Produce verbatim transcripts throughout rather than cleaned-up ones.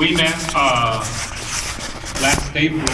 We met uh, last April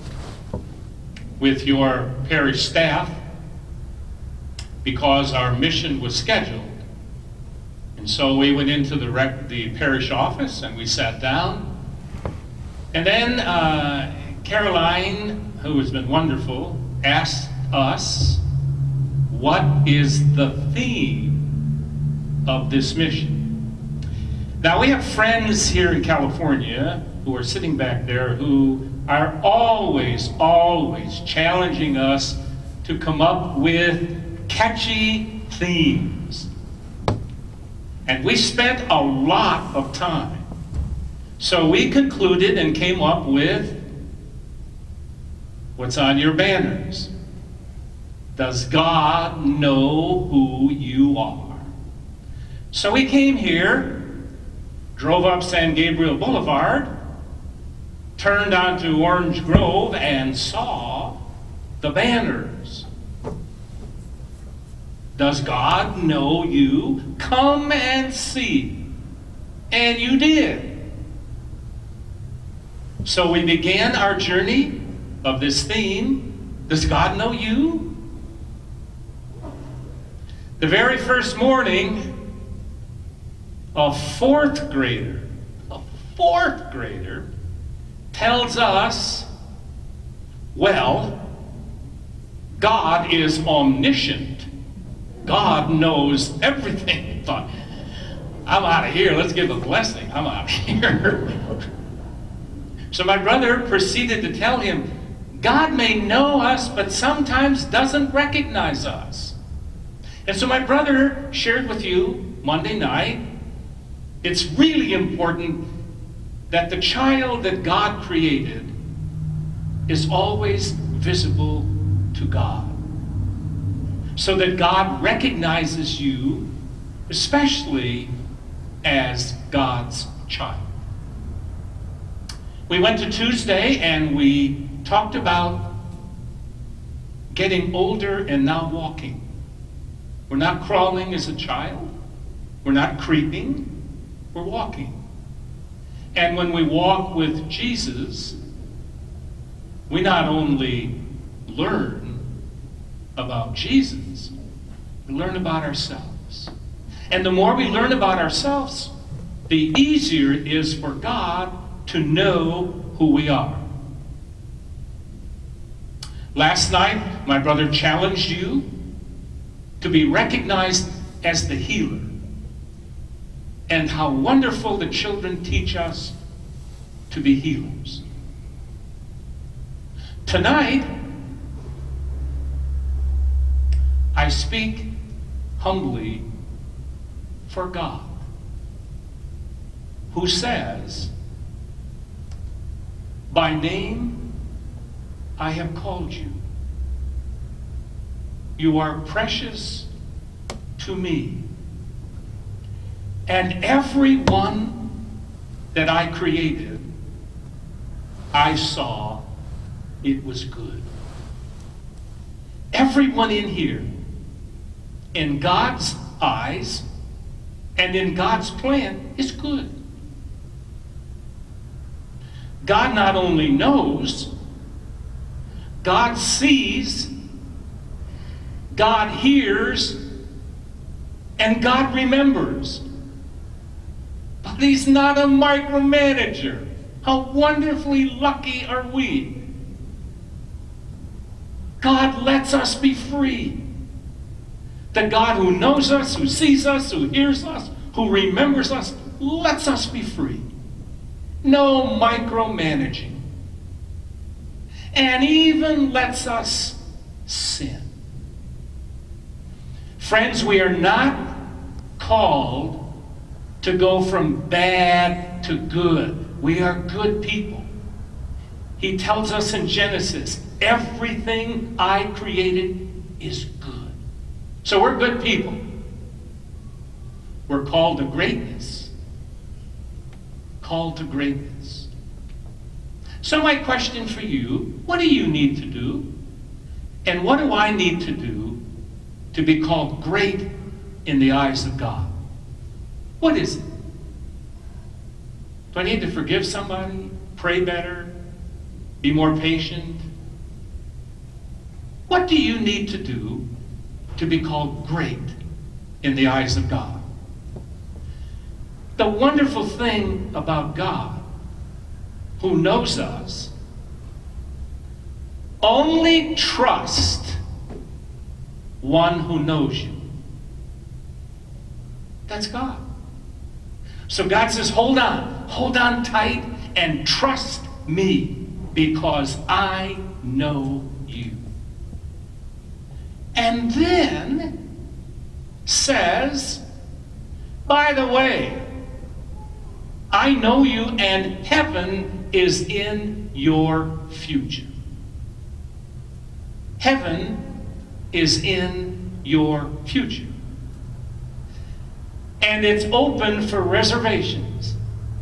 with your parish staff because our mission was scheduled. And so we went into the, rec the parish office and we sat down. And then uh, Caroline, who has been wonderful, asked us, what is the theme of this mission? Now, we have friends here in California who are sitting back there who are always, always challenging us to come up with catchy themes. And we spent a lot of time. So we concluded and came up with what's on your banners. Does God know who you are? So we came here, drove up San Gabriel Boulevard, turned onto Orange Grove, and saw the banners. Does God know you? Come and see. And you did. So we began our journey of this theme. Does God know you? The very first morning, a fourth grader, a fourth grader tells us, well, God is omniscient. God knows everything. I thought, I'm out of here. Let's give a blessing. I'm out of here. So my brother proceeded to tell him, God may know us, but sometimes doesn't recognize us. And so my brother shared with you Monday night, it's really important that the child that God created is always visible to God, so that God recognizes you, especially as God's child. We went to Tuesday and we talked about getting older and now walking. We're not crawling as a child. We're not creeping. We're walking. And when we walk with Jesus, we not only learn about Jesus, we learn about ourselves. And the more we learn about ourselves, the easier it is for God to know who we are. Last night, my brother challenged you to be recognized as the healer. And how wonderful the children teach us to be healers. Tonight, I speak humbly for God, who says, by name I have called you. You are precious to me. And everyone that I created, I saw it was good. Everyone in here, in God's eyes and in God's plan, is good. God not only knows, God sees, God hears, and God remembers. But he's not a micromanager. How wonderfully lucky are we? God lets us be free. The God who knows us, who sees us, who hears us, who remembers us, lets us be free. No micromanaging. And even lets us sin. Friends, we are not called to go from bad to good. We are good people. He tells us in Genesis, everything I created is good. So we're good people. We're called to greatness. Called to greatness. So my question for you, what do you need to do? And what do I need to do to be called great in the eyes of God? What is it? Do I need to forgive somebody? Pray better? Be more patient? What do you need to do to be called great in the eyes of God? The wonderful thing about God, who knows us, only trust one who knows you. That's God. So God says, hold on, hold on tight and trust me because I know you. And then says, by the way, I know you and heaven is in your future. Heaven is in your future. And it's open for reservations.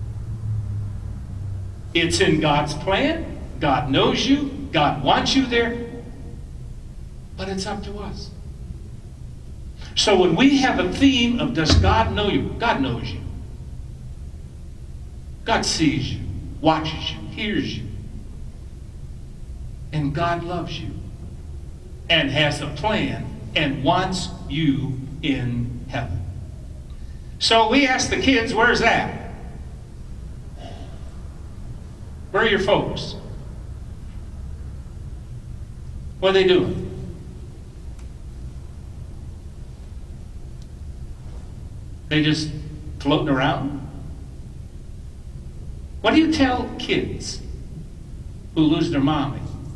It's in God's plan. God knows you. God wants you there. But it's up to us. So when we have a theme of does God know you? God knows you. God sees you, watches you, hears you. And God loves you and has a plan and wants you in heaven. So we ask the kids, where's that? Where are your folks? What are they doing? They just floating around? What do you tell kids who lose their mommy?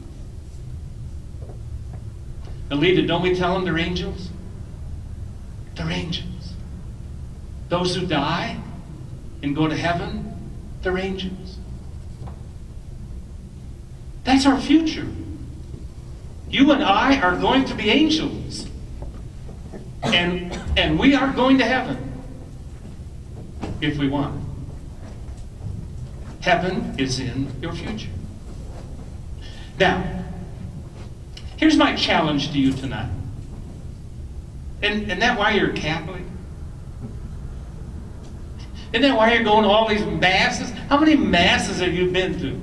Alita, don't we tell them they're angels? They're angels. Those who die and go to heaven, they're angels. That's our future. You and I are going to be angels. And, and we are going to heaven if we want it. Heaven is in your future. Now, here's my challenge to you tonight. And, and that why you're a Catholic? Isn't that why you're going to all these masses? How many masses have you been to?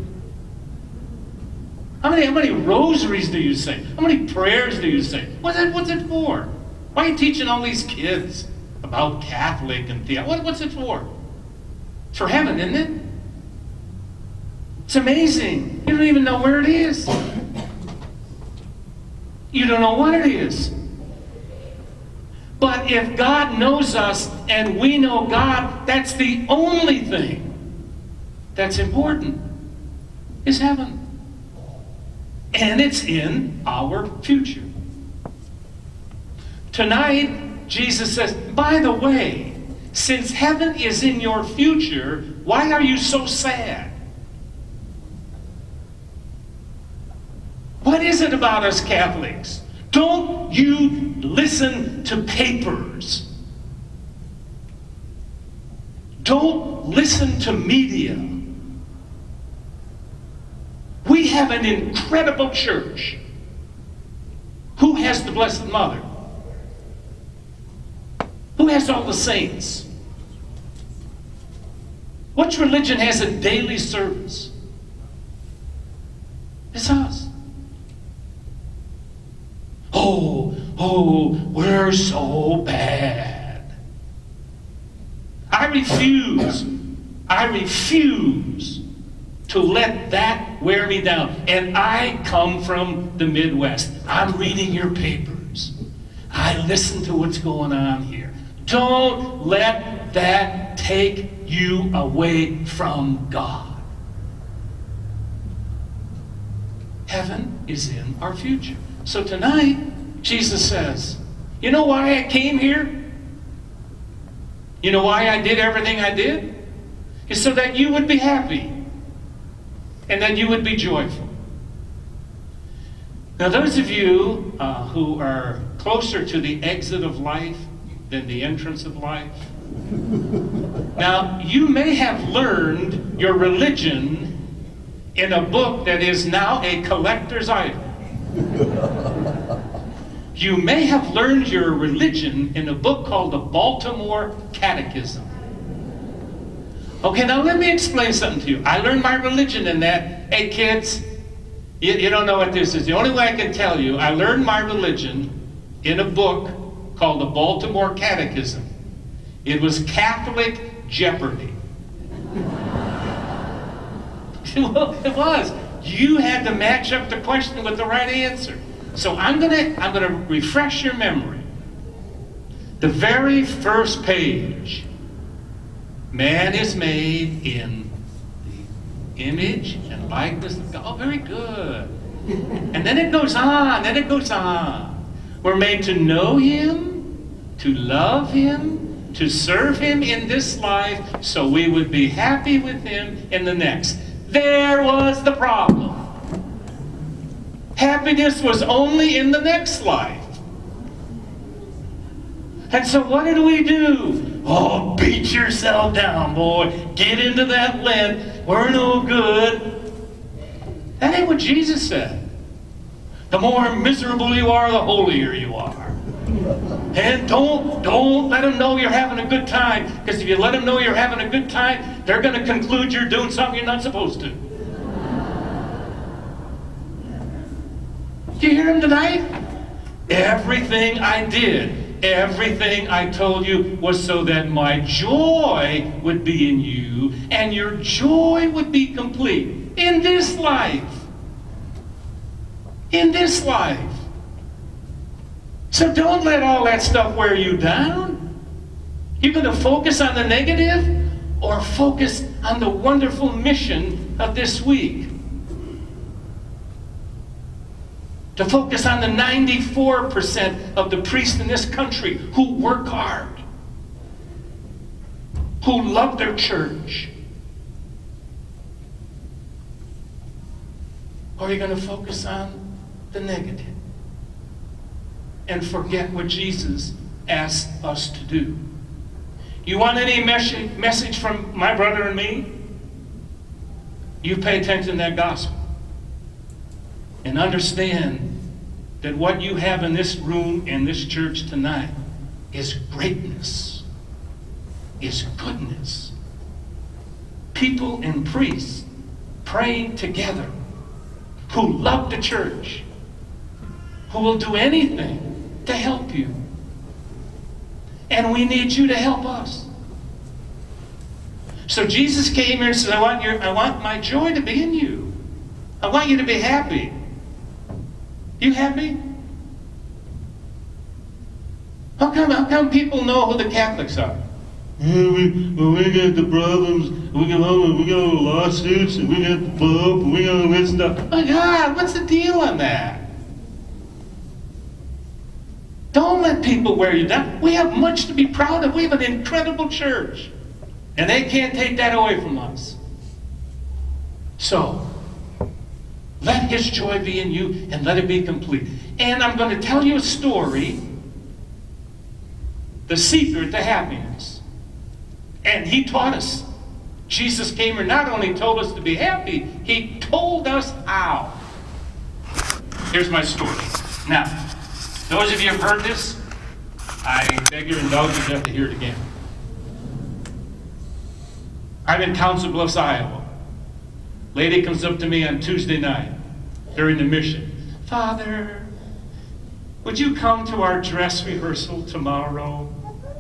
How many, how many rosaries do you say? How many prayers do you say? What's it, what's it for? Why are you teaching all these kids about Catholic and theology? What, what's it for? It's for heaven, isn't it? It's amazing. You don't even know where it is. You don't know what it is. But if God knows us and we know God, that's the only thing that's important, is heaven. And it's in our future. Tonight, Jesus says, by the way, since heaven is in your future, why are you so sad? What is it about us Catholics? Don't you listen to papers. Don't listen to media. We have an incredible church. Who has the Blessed Mother? Who has all the saints? Which religion has a daily service? It's us. Oh, oh, we're so bad. I refuse, I refuse to let that wear me down. And I come from the Midwest. I'm reading your papers. I listen to what's going on here. Don't let that take you away from God. Heaven is in our future. So tonight, Jesus says, you know why I came here? You know why I did everything I did? It's so that you would be happy and that you would be joyful. Now those of you uh, who are closer to the exit of life than the entrance of life, now you may have learned your religion in a book that is now a collector's item. You may have learned your religion in a book called the Baltimore Catechism. Okay, now let me explain something to you. I learned my religion in that. Hey, kids, you, you don't know what this is. The only way I can tell you, I learned my religion in a book called the Baltimore Catechism. It was Catholic Jeopardy. Well, it was. You had to match up the question with the right answer. So I'm gonna, I'm gonna refresh your memory. The very first page, man is made in the image and likeness of God. Oh, very good. And then it goes on, then it goes on. We're made to know Him, to love Him, to serve Him in this life, so we would be happy with Him in the next. There was the problem. Happiness was only in the next life. And so what did we do? Oh, beat yourself down, boy. Get into that Lent. We're no good. That ain't what Jesus said. The more miserable you are, the holier you are. And don't, don't let them know you're having a good time. Because if you let them know you're having a good time, they're going to conclude you're doing something you're not supposed to. Do you hear him tonight? Everything I did, everything I told you was so that my joy would be in you and your joy would be complete in this life. In this life. So don't let all that stuff wear you down. You're going to focus on the negative or focus on the wonderful mission of this week. To focus on the ninety-four percent of the priests in this country who work hard, who love their church. Or are you going to focus on the negative and forget what Jesus asked us to do? You want any mes- message from my brother and me? You pay attention to that gospel. And understand that what you have in this room, in this church tonight, is greatness, is goodness. People and priests praying together who love the church, who will do anything to help you. And we need you to help us. So Jesus came here and said, I want your, I want my joy to be in you. I want you to be happy. You happy? How come, how come people know who the Catholics are? Yeah, we, well, we got the problems, we got all, we got all the lawsuits, and we got the Pope, and we got all this stuff. My God, what's the deal on that? Don't let people wear you down. We have much to be proud of. We have an incredible church. And they can't take that away from us. So, let His joy be in you and let it be complete. And I'm going to tell you a story, the secret to happiness. And He taught us. Jesus came here, not only told us to be happy, He told us how. Here's my story. Now, those of you who have heard this, I beg your indulgence, you have to hear it again. I'm in Council Bluffs, Iowa. Lady comes up to me on Tuesday night during the mission. Father, would you come to our dress rehearsal tomorrow?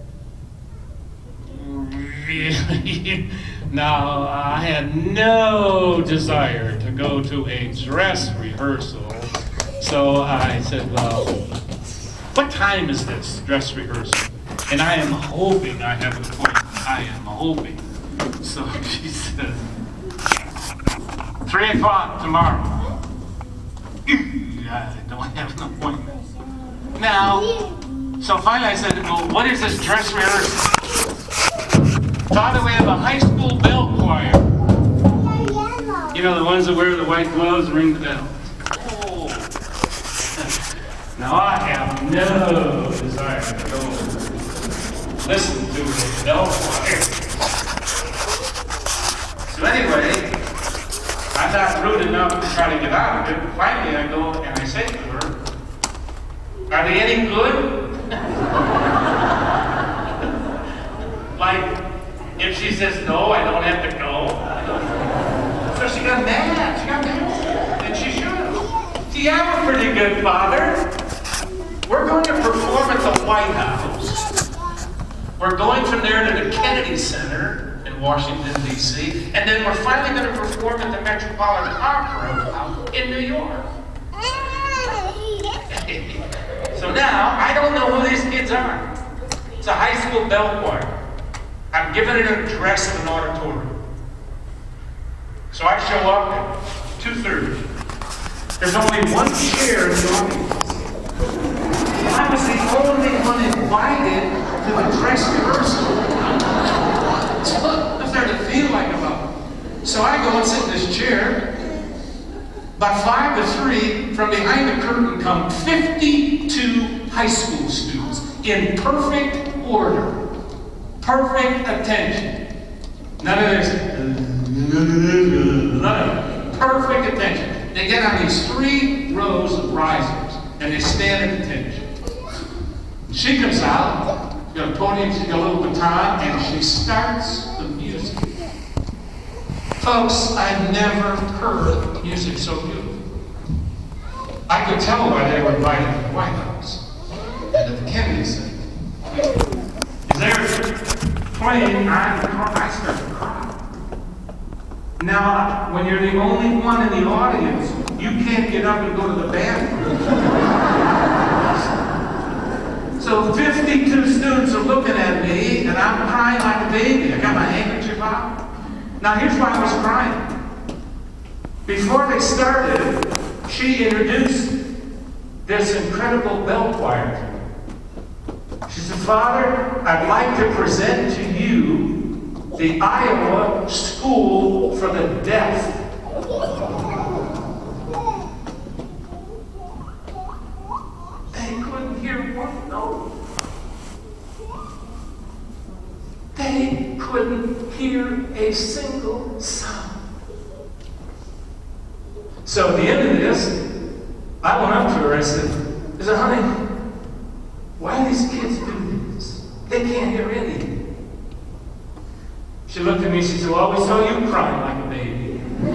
Really? Now, I had no desire to go to a dress rehearsal. So I said, well, what time is this dress rehearsal? And I am hoping I have an appointment. I am hoping. So she said, three o'clock tomorrow. I don't have an appointment. Now, so finally I said, well, what is this dress rehearsal? Father, we have a high school bell choir. You know, the ones that wear the white gloves and ring the bell. Oh. Now I have no desire to go listen to a bell choir. So anyway, I'm not rude enough to try to get out of it. Finally, I go and I say to her, are they any good? Like, if she says, no, I don't have to go. So she got mad. She got mad. And she should. See, I'm a pretty good father. We're going to perform at the White House. We're going from there to the Kennedy Center in Washington, D C, and then we're finally going to perform at the Metropolitan Opera House in New York. So now, I don't know who these kids are. It's a high school bell choir. I'm giving it an address in an auditorium. So I show up at two thirty. There's only one chair in the audience. I was the only one invited to the dress rehearsal. So I started to feel like about it. So I go and sit in this chair. By five to three, from behind the curtain come fifty-two high school students in perfect order. Perfect attention. None of this. None of it. Perfect attention. They get on these three rows of risers and they stand at attention. She comes out, she's got a podium, she's got a little baton, and she starts the music. Folks, I've never heard music so beautiful. I could tell why they were invited to the White House and at the Kennedy Center. As they were playing, I, I started to cry. Now, when you're the only one in the audience, you can't get up and go to the bathroom. So fifty-two students are looking at me, and I'm crying like a baby. I got my handkerchief out. Now, here's why I was crying. Before they started, she introduced this incredible bell choir to me. She said, Father, I'd like to present to you the Iowa School for the Deaf. They couldn't hear one note. They couldn't hear a single sound. So at the end of this, I went up to her and I said, I said, honey, why do these kids do this? They can't hear anything. She looked at me and she said, well, we saw you crying like a baby.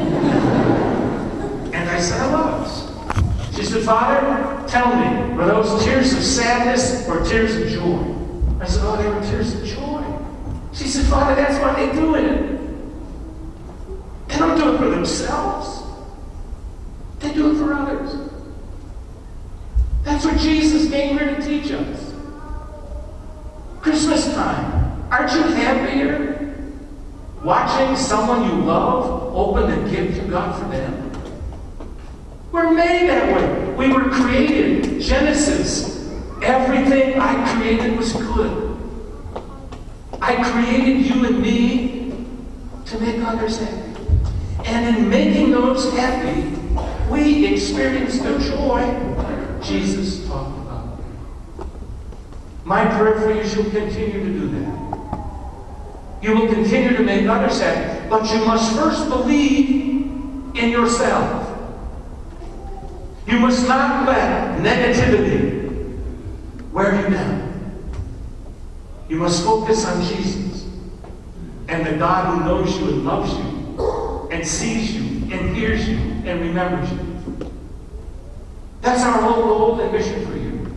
And I said, I was. She said, Father, tell me, were those tears of sadness or tears of joy? I said, oh, they were tears of joy. She said, Father, that's why they do it. They don't do it for themselves. They do it for others. That's what Jesus came here to teach us. Christmas time. Aren't you happier watching someone you love open the gift you got for them? We're made that way. We were created. Genesis. Everything I created was good. I created you and me to make others happy. And in making those happy, we experience the joy Jesus talked about. My prayer for you is you'll continue to do that. You will continue to make others happy, but you must first believe in yourself. You must not let negativity wear you down. You must focus on Jesus and the God who knows you and loves you and sees you and hears you and remembers you. That's our whole goal and mission for you.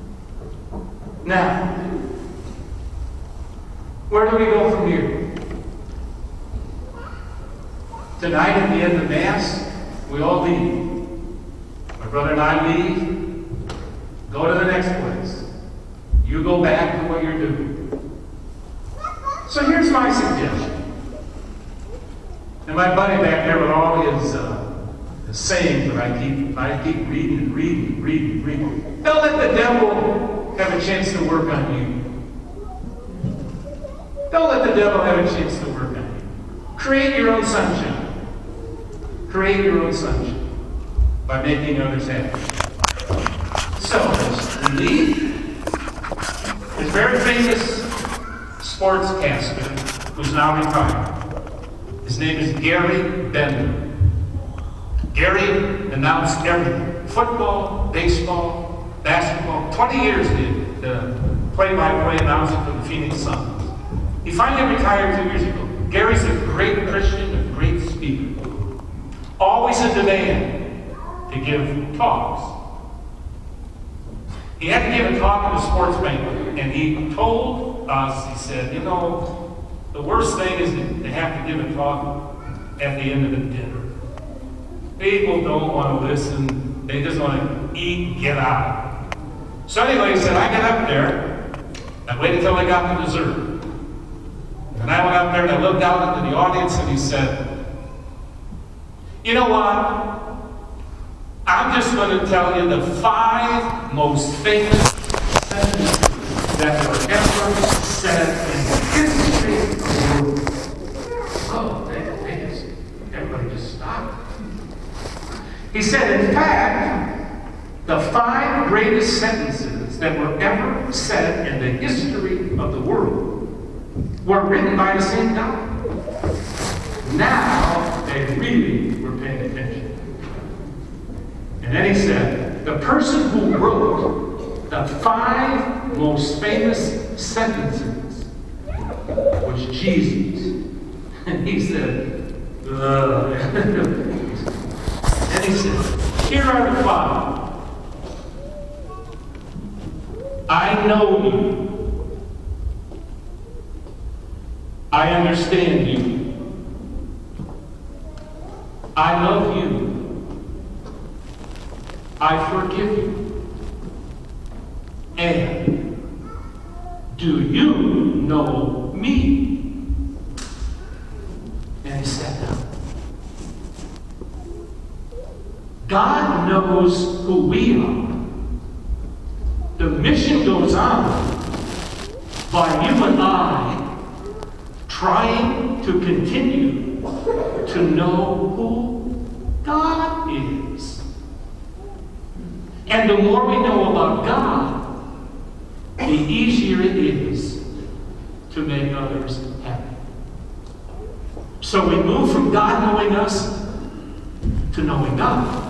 Now, where do we go from here? Tonight at the end of Mass, we all leave. My brother and I leave, go to the next place. You go back to what you're doing. So here's my suggestion. And my buddy back there with all his, uh, his sayings that I keep, I keep reading and reading and reading and reading. Don't let the devil have a chance to work on you. Don't let the devil have a chance to work on you. Create your own sunshine. Create your own sunshine by making others happy. So, as we leave, this very famous sportscaster who's now retired. His name is Gary Bender. Gary announced everything. Football, baseball, basketball. twenty years did the play-by-play announcing for the Phoenix Suns. He finally retired two years ago. Gary's a great Christian, a great speaker. Always a demand to give talks. He had to give a talk at a sports banquet, and he told us, he said, you know, the worst thing is to have to give a talk at the end of the dinner. People don't want to listen. They just want to eat and get out. So anyway, he said, I got up there. I waited until I got the dessert. And I went up there and I looked out into the audience and he said, you know what? I'm just going to tell you the five most famous sentences that were ever said in the history of the world. Oh, they, they just, everybody just stopped. He said, in fact, the five greatest sentences that were ever said in the history of the world were written by the same guy. Now they really were paying attention. And then he said, the person who wrote the five most famous sentences was Jesus. And he said, ugh. And he said, here are the five. I know you. I understand you. I love you. I forgive you. And do you know me? And he sat down. God knows who we are. The mission goes on by you and I trying to continue to know who God is. And the more we know about God, the easier it is to make others happy. So we move from God knowing us to knowing God.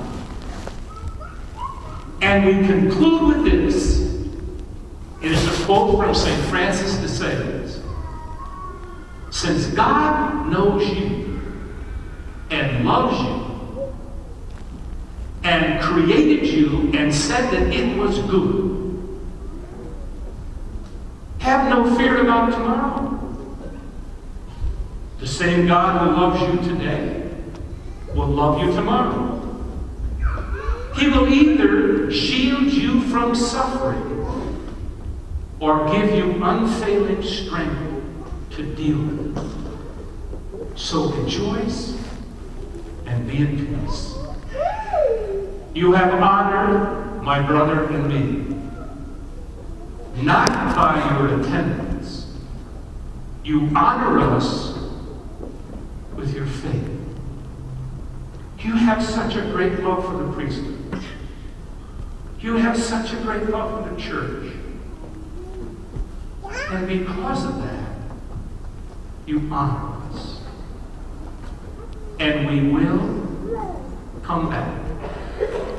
And we conclude with this. It is a quote from Saint Francis de Sales. Since God knows you and loves you and created you and said that it was good, have no fear about tomorrow. The same God who loves you today will love you tomorrow. He will either shield you from suffering or give you unfailing strength to deal with it. So rejoice and be in peace. You have honored my brother and me, not by your attendance. You honor us with your faith. You have such a great love for the priesthood. You have such a great love for the church. And because of that, you honor us. And we will come back.